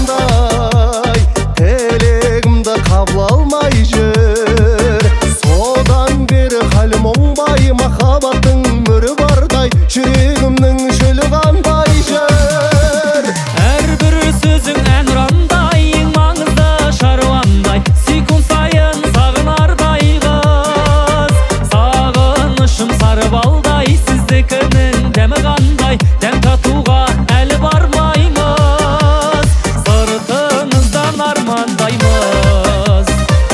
қандай тілегімді қабыл алмай жүр. Содан бері халім оңбай, махаббаттың мөрі бардай, жүрегімнің шөлі қандай жүр. Әрбір сөзің әнұрандай, ең маңызды шаруандай, секунд сайын сағынардай қыз. Сағынышым сары балдай, сіздікінің дәмі қандай, дәм татуға әлі бармаймыз, сыртыңыздан армандаймыз.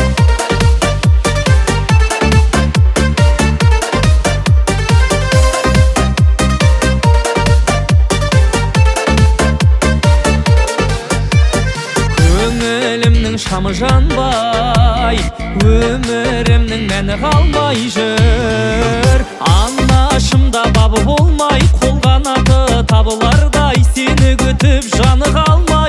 Көңілімнің шамы жанбай, өмірімнің мәні қалмай жүр. Анашымда бабы болмай, қолғанаты табылардай, сені күтіп жаны қалмай